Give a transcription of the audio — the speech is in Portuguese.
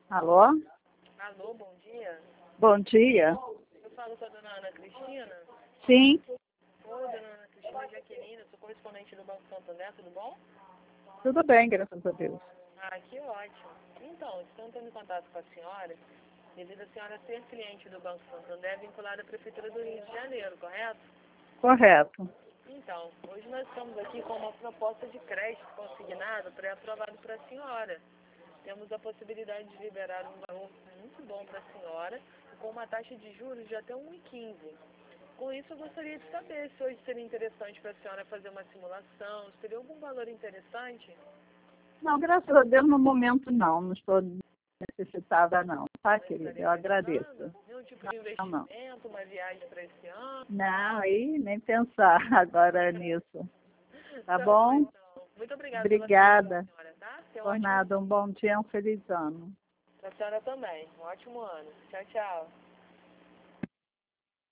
Alô? Alô, bom dia. Bom dia. Eu falo com a dona Ana Cristina. Sim, Oi, dona Ana Cristina Jaqueline, sou correspondente do Banco Santander, tudo bom? tudo bem, graças a Deus. Ah, que ótimo. Então, estou entrando em contato com a senhora, devido a senhora ser cliente do Banco Santander vinculada à Prefeitura do Rio de Janeiro, correto? Correto. Então, hoje nós estamos aqui com uma proposta de crédito consignado pré-aprovado para a senhora. Temos a possibilidade de liberar um valor muito bom para a senhora, com uma taxa de juros de até 1,15. Com isso, eu gostaria de saber se hoje seria interessante para a senhora fazer uma simulação, se teria algum valor interessante? Não, graças a Deus no momento não estou necessitada não, tá, Não querida? estaria Eu agradeço. interessando? Nenhum tipo de Não. investimento, uma viagem para esse ano? Não, aí nem pensar agora nisso. Tá Tá bom, bom? então. Muito obrigada pela atenção, Obrigada. senhora, tá? Tenha um Por ótimo nada, um bom dia, um feliz ano. para a senhora também. Um ótimo ano. Tchau, tchau.